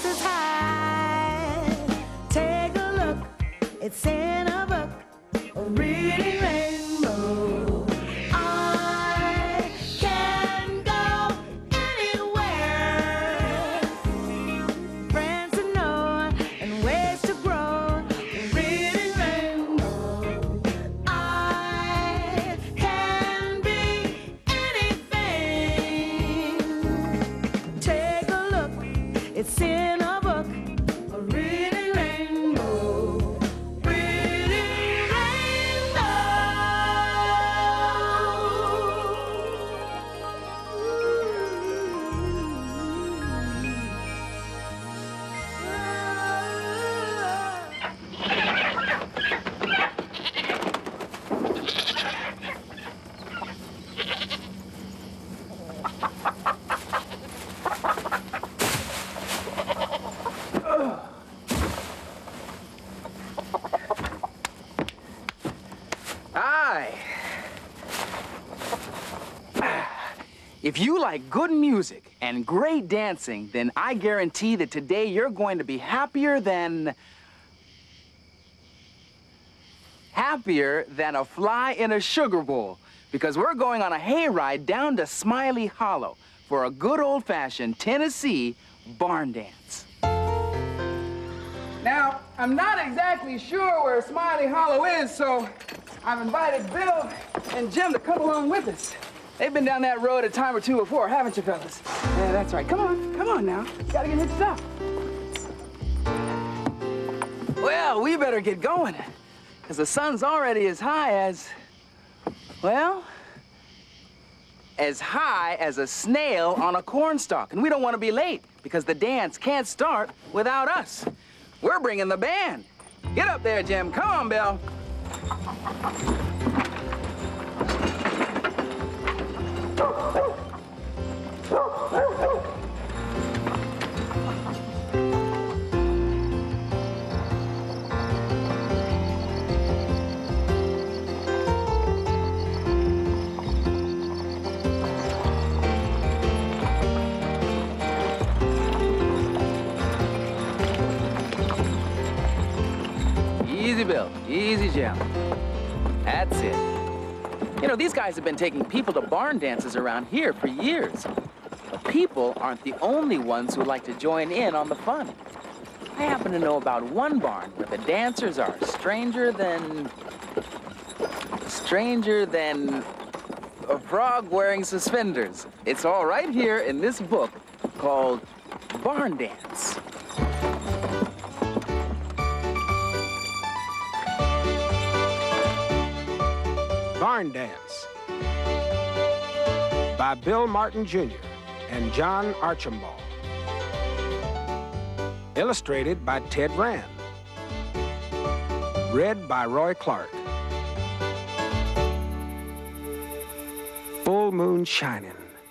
is high. Take a look, it's in a book, a reading rainbow. I can go anywhere. Friends to know and ways to grow, a reading rainbow. I can be anything. Take a look, it's in a book, a reading rainbow, reading Aye. If you like good music and great dancing, then I guarantee that today you're going to be happier than a fly in a sugar bowl, because we're going on a hayride down to Smiley Hollow for a good old-fashioned Tennessee barn dance. Now, I'm not exactly sure where Smiley Hollow is, so I've invited Bill and Jim to come along with us. They've been down that road a time or two before, haven't you, fellas? Yeah, that's right. Come on now. You gotta get hitched up. Well, we better get going, because the sun's already as high as, well, as high as a snail on a cornstalk. And we don't want to be late, because the dance can't start without us. We're bringing the band. Get up there, Jim. Come on, Bill. Easy, Bill. Easy, Jim. That's it. You know, these guys have been taking people to barn dances around here for years. But people aren't the only ones who like to join in on the fun. I happen to know about one barn where the dancers are stranger than a frog wearing suspenders. It's all right here in this book called Barn Dance. Barn Dance by Bill Martin Jr. and John Archambault. Illustrated by Ted Rand. Read by Roy Clark. Full moon shining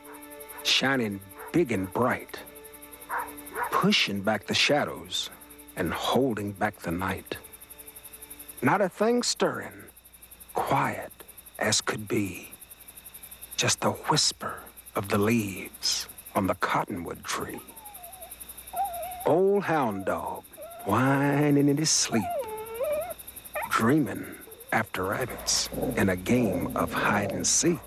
big and bright, pushing back the shadows and holding back the night. Not a thing stirring, quiet as could be. Just the whisper of the leaves on the cottonwood tree. Old hound dog whining in his sleep, dreaming after rabbits in a game of hide and seek.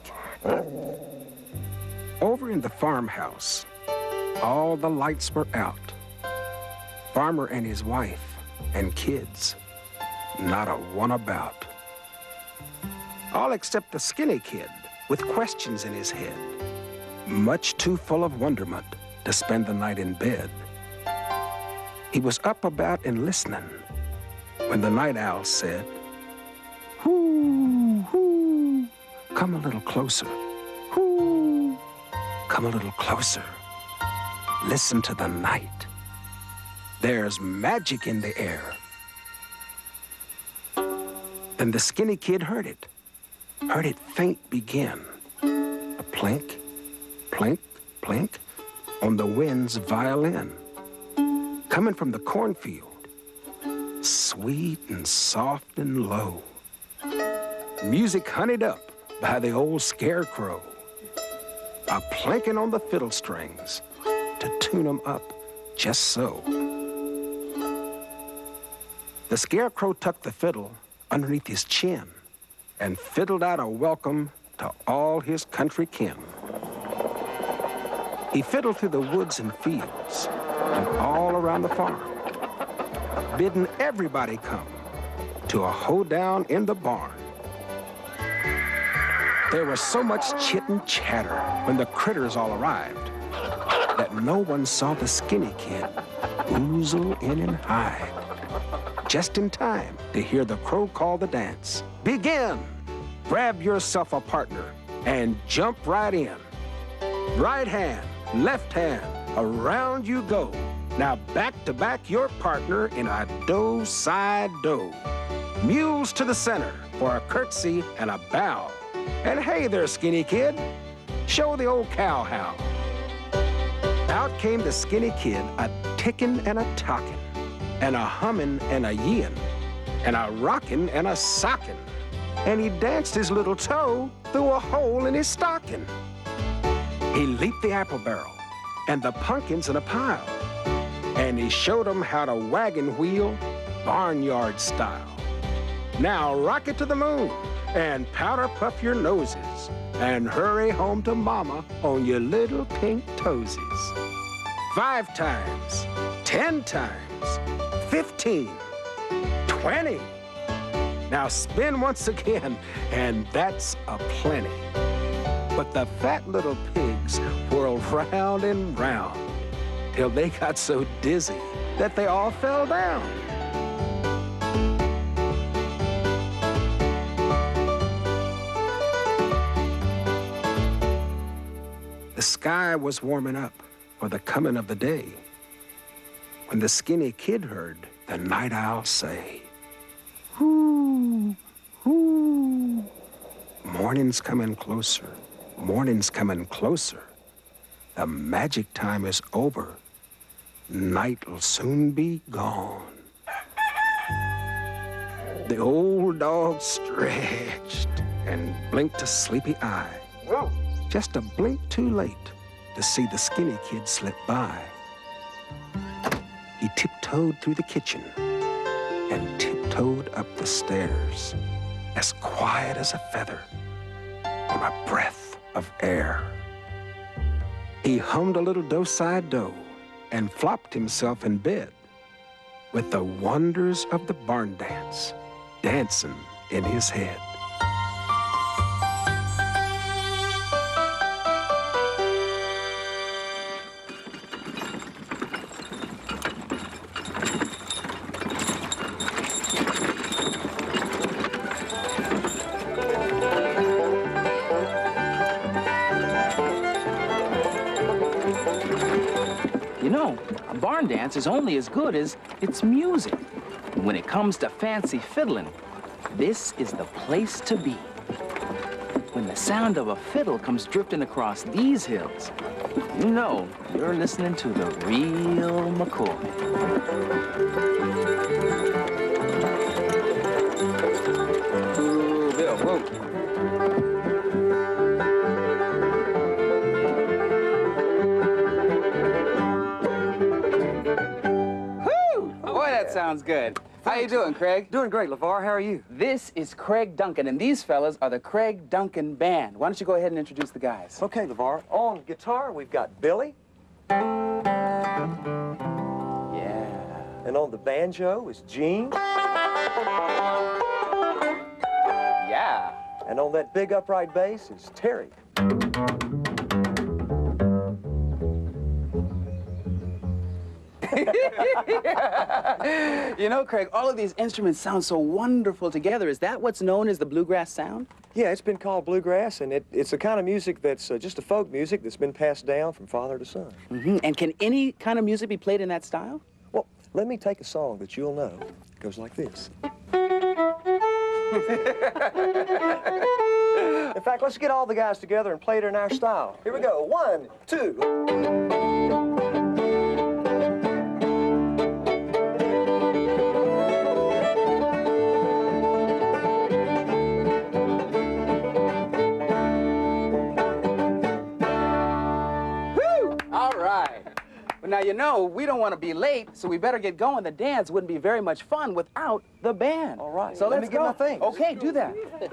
Over in the farmhouse, all the lights were out. Farmer and his wife and kids, not a one about. All except the skinny kid with questions in his head, much too full of wonderment to spend the night in bed. He was up about and listening when the night owl said, "Whoo, whoo, come a little closer. Whoo, come a little closer. Listen to the night. There's magic in the air." Then the skinny kid heard it faint begin. A plink, plink, plink on the wind's violin. Coming from the cornfield, sweet and soft and low. Music honeyed up by the old scarecrow. A plinking on the fiddle strings to tune 'em up just so. The Scarecrow tucked the fiddle underneath his chin and fiddled out a welcome to all his country kin. He fiddled through the woods and fields and all around the farm, bidding everybody come to a hoedown in the barn. There was so much chit and chatter when the critters all arrived that no one saw the skinny kid oozle in and hide, just in time to hear the crow call the dance. Begin! Grab yourself a partner and jump right in. Right hand, left hand, around you go. Now back to back your partner in a do-side-do. Mules to the center for a curtsy and a bow. And hey there, skinny kid, show the old cow how. Out came the skinny kid, a tickin' and a talkin', and a hummin' and a yeein', and a rockin' and a sockin'. And he danced his little toe through a hole in his stocking. He leaped the apple barrel and the pumpkins in a pile, and he showed them how to wagon wheel barnyard style. Now rock it to the moon and powder puff your noses and hurry home to mama on your little pink toesies. 5 times, 10 times, 15, 20. Now spin once again, and that's a plenty. But the fat little pigs whirled round and round till they got so dizzy that they all fell down. The sky was warming up for the coming of the day when the skinny kid heard the night owl say, "Hoo, hoo." Morning's coming closer, morning's coming closer. The magic time is over, night'll soon be gone. The old dog stretched and blinked a sleepy eye. Just a blink too late to see the skinny kid slip by. He tiptoed through the kitchen and tiptoed up the stairs, as quiet as a feather on a breath of air. He hummed a little do-side-do and flopped himself in bed with the wonders of the barn dance dancing in his head. You know, a barn dance is only as good as its music. And when it comes to fancy fiddling, this is the place to be. When the sound of a fiddle comes drifting across these hills, you know you're listening to the real McCoy. Ooh, Bill, whoa. That sounds good. How you doing, Craig? Doing great, LeVar. How are you? This is Craig Duncan, and these fellas are the Craig Duncan Band. Why don't you go ahead and introduce the guys? Okay, LeVar. On guitar, we've got Billy. Yeah. And on the banjo is Gene. Yeah. And on that big upright bass is Terry. You know, Craig, all of these instruments sound so wonderful together. Is that what's known as the bluegrass sound? Yeah, it's been called bluegrass, and it's the kind of music that's just a folk music that's been passed down from father to son. Mm-hmm. And can any kind of music be played in that style? Well, let me take a song that you'll know. It goes like this. In fact, let's get all the guys together and play it in our style. Here we go. 1, 2. Now, you know, know, we don't want to be late, so we better get going. The dance wouldn't be very much fun without the band. All right. So Let let's me get go. my things. Okay, do that.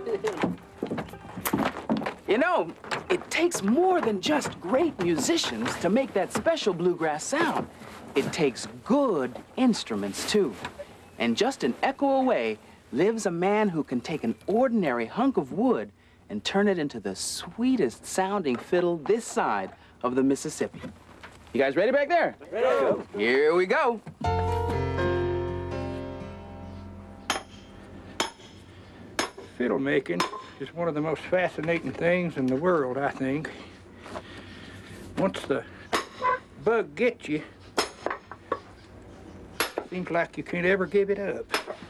You know, it takes more than just great musicians to make that special bluegrass sound. It takes good instruments, too. And just an echo away lives a man who can take an ordinary hunk of wood and turn it into the sweetest sounding fiddle this side of the Mississippi. You guys ready back there? Ready. Here we go. Fiddle making is one of the most fascinating things in the world, I think. Once the bug gets you, seems like you can't ever give it up.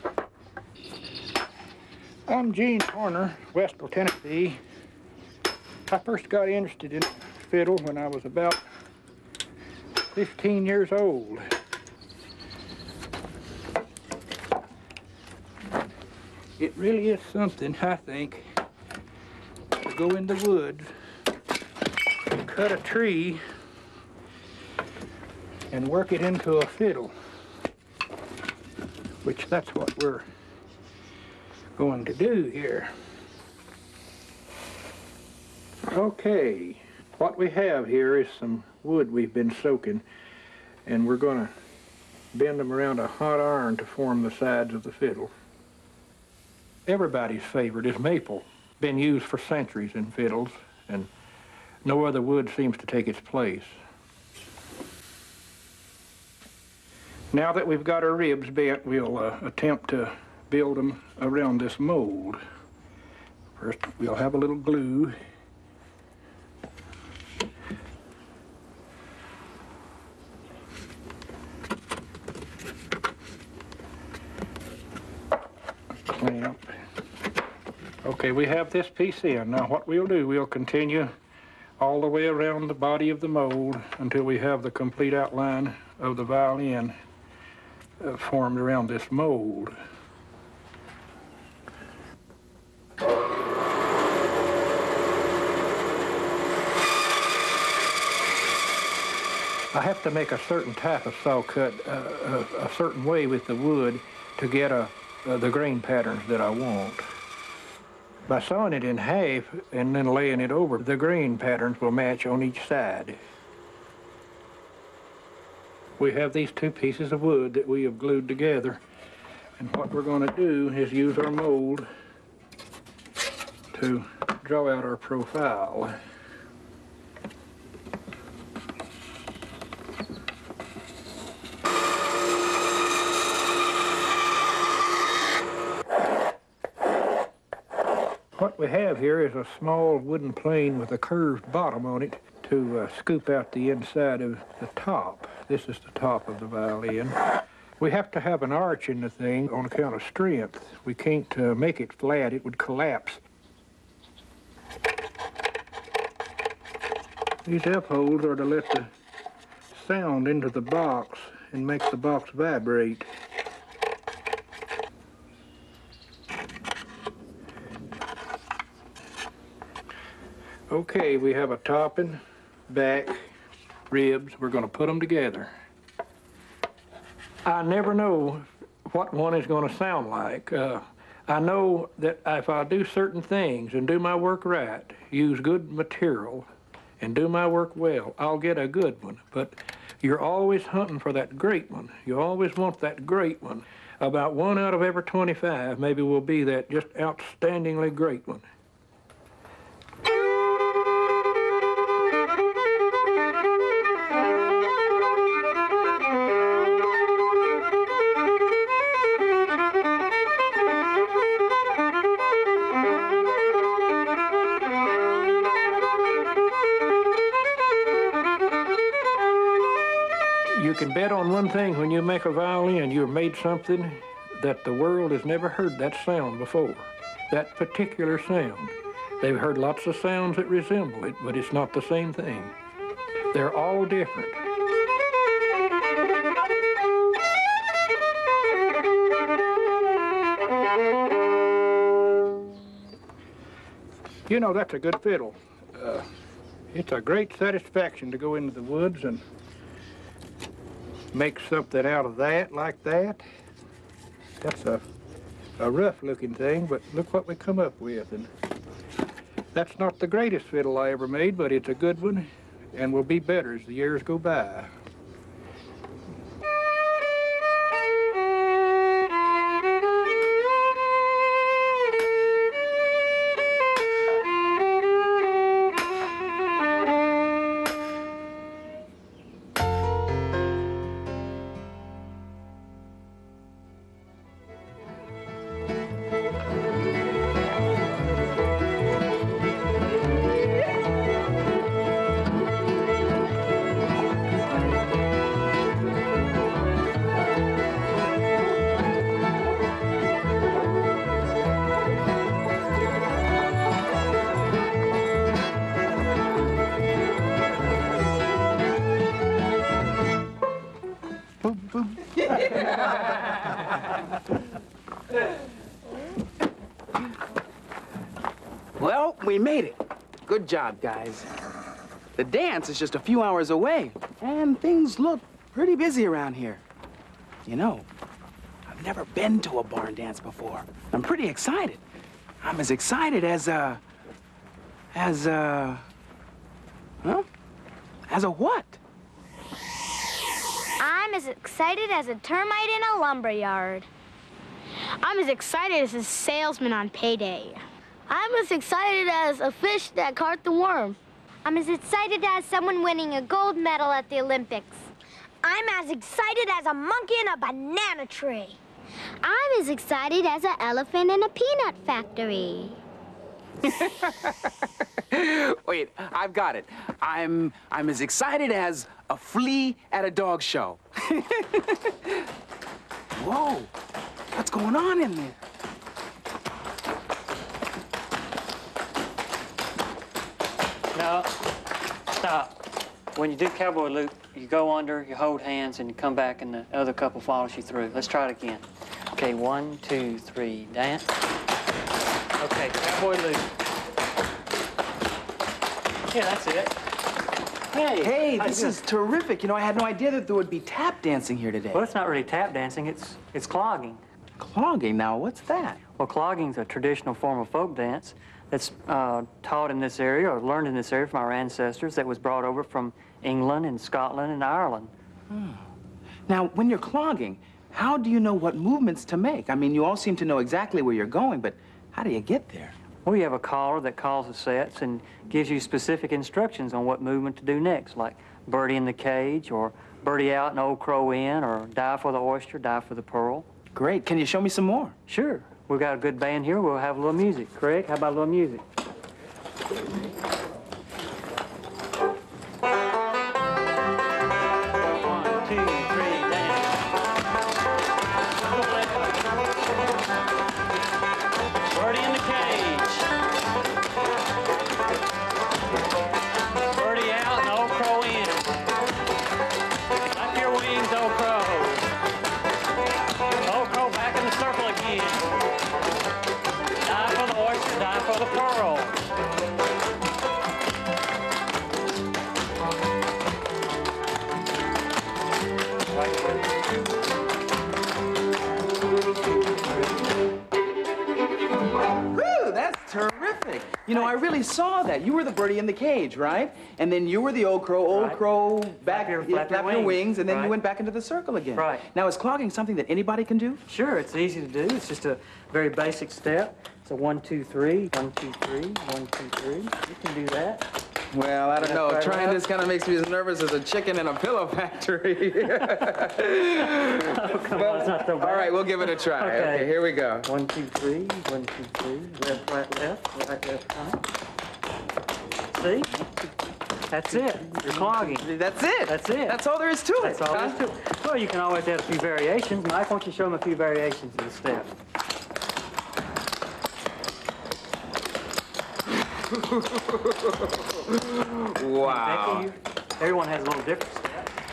I'm Gene Horner, Westville, Tennessee. I first got interested in fiddle when I was about 15 years old. It really is something, I think, to go in the woods, cut a tree, and work it into a fiddle, which that's what we're going to do here. Okay, what we have here is some wood we've been soaking, and we're going to bend them around a hot iron to form the sides of the fiddle. Everybody's favorite is maple. Been used for centuries in fiddles, and no other wood seems to take its place. Now that we've got our ribs bent, we'll attempt to build them around this mold. First, we'll have a little glue. Clamp. Okay, we have this piece in. Now what we'll do, we'll continue all the way around the body of the mold until we have the complete outline of the violin formed around this mold. I have to make a certain type of saw cut a certain way with the wood to get the grain patterns that I want. By sawing it in half and then laying it over, the grain patterns will match on each side. We have these two pieces of wood that we have glued together, and what we're going to do is use our mold to draw out our profile. What we have here is a small wooden plane with a curved bottom on it to scoop out the inside of the top. This is the top of the violin. We have to have an arch in the thing on account of strength. We can't make it flat, it would collapse. These F-holes are to let the sound into the box and make the box vibrate. Okay, we have a topping, back, ribs. We're going to put them together. I never know what one is going to sound like. I know that if I do certain things and do my work right, use good material, and do my work well, I'll get a good one. But you're always hunting for that great one. You always want that great one. About 1 out of every 25 maybe will be that just outstandingly great one. You can bet on one thing: when you make a violin, you've made something that the world has never heard that sound before. That particular sound. They've heard lots of sounds that resemble it, but it's not the same thing. They're all different. You know, that's a good fiddle. It's a great satisfaction to go into the woods and make something out of that, like that. That's a rough-looking thing, but look what we come up with. And that's not the greatest fiddle I ever made, but it's a good one, and will be better as the years go by. Well, we made it. Good job, guys. The dance is just a few hours away, and things look pretty busy around here. You know, I've never been to a barn dance before. I'm pretty excited. I'm as excited as a what? I'm as excited as a termite in a lumberyard. I'm as excited as a salesman on payday. I'm as excited as a fish that caught the worm. I'm as excited as someone winning a gold medal at the Olympics. I'm as excited as a monkey in a banana tree. I'm as excited as an elephant in a peanut factory. Wait, I've got it. I'm as excited as a flea at a dog show. Whoa, what's going on in there? No, stop. When you do cowboy loop, you go under, you hold hands, and you come back, and the other couple follows you through. Let's try it again. Okay, 1, 2, 3, dance. Okay, cowboy loop. Yeah, that's it. Hey, this is terrific. You know, I had no idea that there would be tap dancing here today. Well, it's not really tap dancing, it's clogging. Clogging? Now, what's that? Well, clogging's a traditional form of folk dance that's taught in this area or learned in this area from our ancestors that was brought over from England and Scotland and Ireland. Now, when you're clogging, how do you know what movements to make? I mean, you all seem to know exactly where you're going, but how do you get there? Well, you have a caller that calls the sets and gives you specific instructions on what movement to do next, like birdie in the cage, or birdie out and old crow in, or dive for the oyster, dive for the pearl. Great. Can you show me some more? Sure. We've got a good band here. We'll have a little music. Craig, how about a little music? You know, I really saw that. You were the birdie in the cage, right? And then you were the old crow, flap your wings, and then you went back into the circle again. Right. Now, is clogging something that anybody can do? Sure, it's easy to do. It's just a very basic step. It's a 1, 2, 3, 1, 2, 3, 1, 2, 3. You can do that. Well, I don't know. Right Trying up. this kind of makes me as nervous as a chicken in a pillow factory. Oh, come on, it's not so bad. All right, we'll give it a try. Okay, here we go. 1, 2, 3, 1, 2, 3. Left, right, left, right, left, right. See? That's it. You're clogging. That's it. That's it. That's all there is to it. That's all there is to it. Well, you can always add a few variations. Mike, why don't you show them a few variations of the step? Wow. Becky, everyone has a little different step.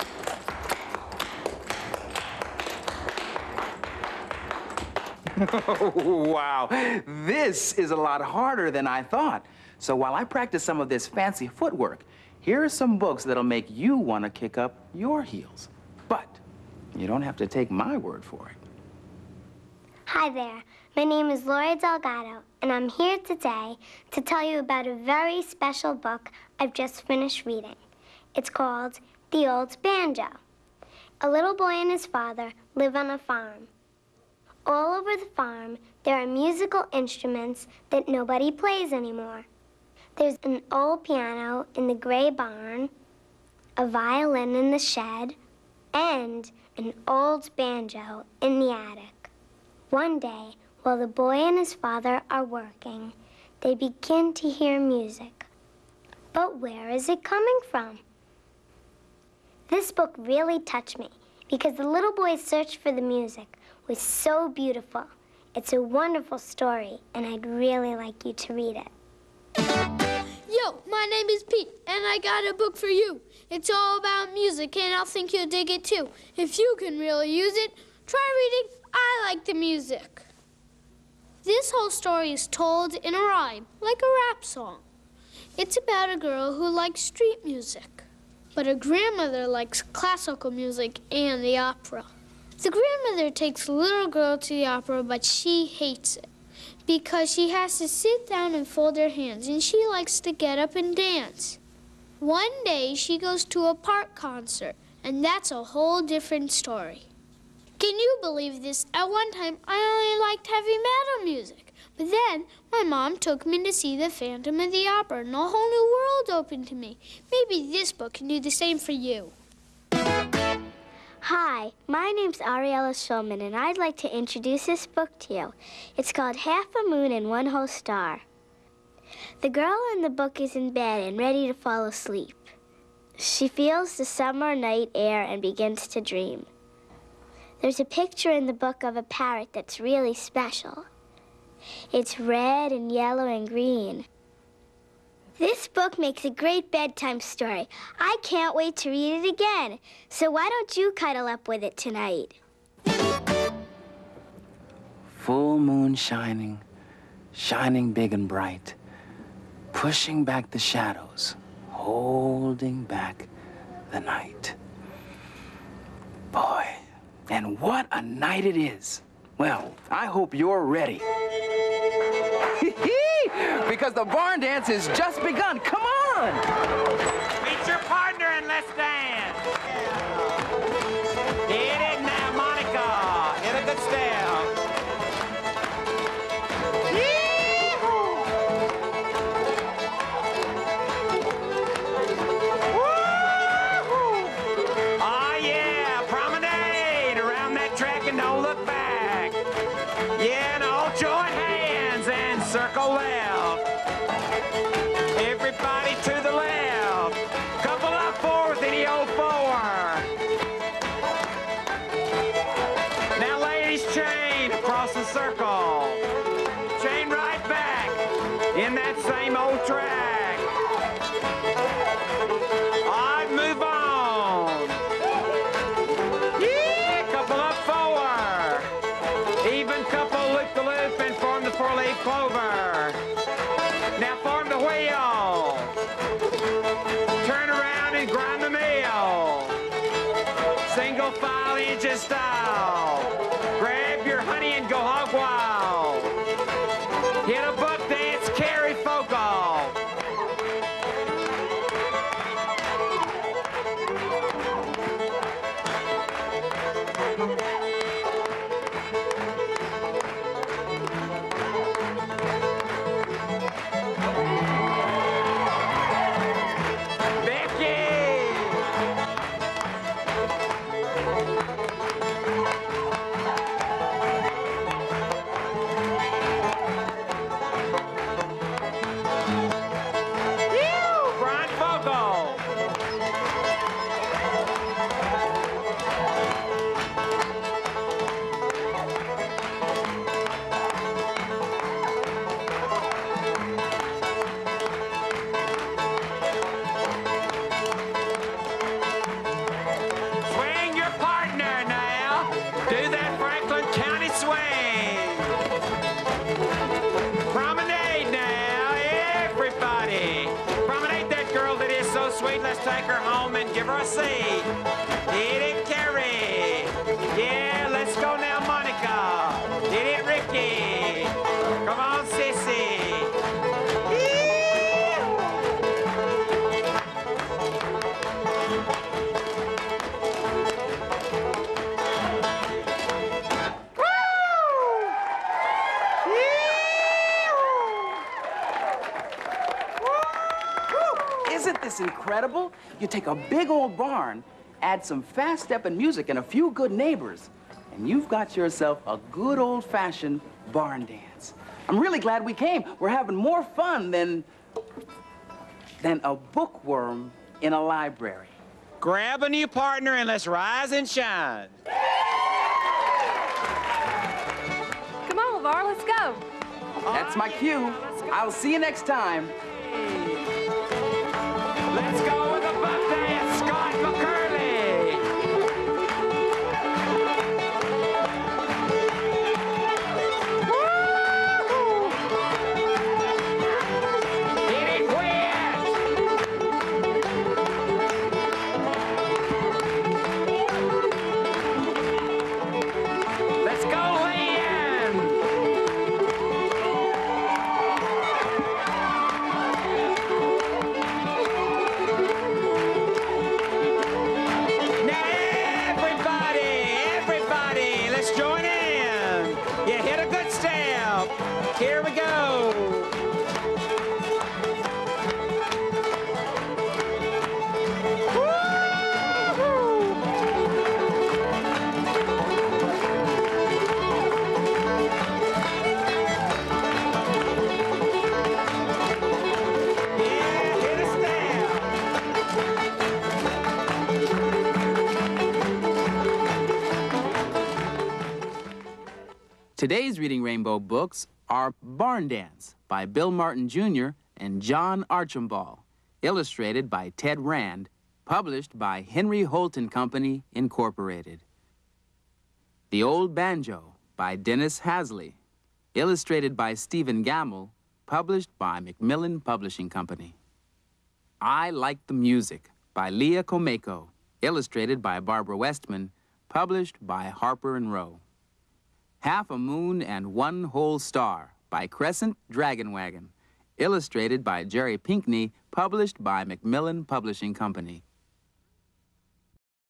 Wow. This is a lot harder than I thought. So while I practice some of this fancy footwork, here are some books that'll make you want to kick up your heels. But You don't have to take my word for it. Hi there. My name is Laura Delgado, and I'm here today to tell you about a very special book I've just finished reading. It's called The Old Banjo. A little boy and his father live on a farm. All over the farm, there are musical instruments that nobody plays anymore. There's an old piano in the gray barn, a violin in the shed, and an old banjo in the attic. One day, while the boy and his father are working, they begin to hear music. But where is it coming from? This book really touched me because the little boy's search for the music was so beautiful. It's a wonderful story, and I'd really like you to read it. Yo, my name is Pete, and I got a book for you. It's all about music, and I think you'll dig it too. If you can really use it, try reading I Like the Music. This whole story is told in a rhyme, like a rap song. It's about a girl who likes street music, but her grandmother likes classical music and the opera. The grandmother takes the little girl to the opera, but she hates it because she has to sit down and fold her hands, and she likes to get up and dance. One day, she goes to a park concert, and that's a whole different story. Can you believe this? At one time, I only liked heavy metal music, but then my mom took me to see the Phantom of the Opera, and a whole new world opened to me. Maybe this book can do the same for you. Hi, my name's Ariella Schulman, and I'd like to introduce this book to you. It's called Half a Moon and One Whole Star. The girl in the book is in bed and ready to fall asleep. She feels the summer night air and begins to dream. There's a picture in the book of a parrot that's really special. It's red and yellow and green. This book makes a great bedtime story. I can't wait to read it again. So why don't you cuddle up with it tonight? Full moon shining, shining big and bright, pushing back the shadows, holding back the night. Boy, and what a night it is. Well, I hope you're ready. Because the barn dance has just begun. Come on! Meet your partner and let's dance. Hit it now, Monica. Hit a good step. Oh, yeah. Promenade around that track and don't look back. Yeah, and all join hands and circle left. Everybody to the left. Couple up fours in the 04. Now, ladies, chain across the circle. Chain right back in that same old track. I'd move on. Yeah, couple up four. Even couple loop-the-loop and form the four-leaf clover. Now form the wheel. Turn around and grind the mill. Single file engine style. Grab your honey and go hog wild. Hit a buck dance, carry focal. Let's take her home and give her a seat. Hit it, carry. this incredible? You take a big old barn, add some fast-stepping music and a few good neighbors, and you've got yourself a good old-fashioned barn dance. I'm really glad we came. We're having more fun than a bookworm in a library. Grab a new partner and let's rise and shine. Come on, LeVar, let's go. That's my cue. I'll see you next time. Let's go with the buck dance, Scott McCurley. Hit it wet. Let's go, Leanne. Now everybody, let's join in. You hit a good step. Here we go. Yeah, hit a step. Today's Reading Rainbow books are Barn Dance by Bill Martin Jr. and John Archambault, illustrated by Ted Rand, published by Henry Holt and Company, Incorporated. The Old Banjo by Dennis Hasley, illustrated by Stephen Gamble, published by Macmillan Publishing Company. I Like the Music by Leah Komeko, illustrated by Barbara Westman, published by Harper & Row. Half a Moon and One Whole Star by Crescent Dragon Wagon, illustrated by Jerry Pinkney, published by Macmillan Publishing Company.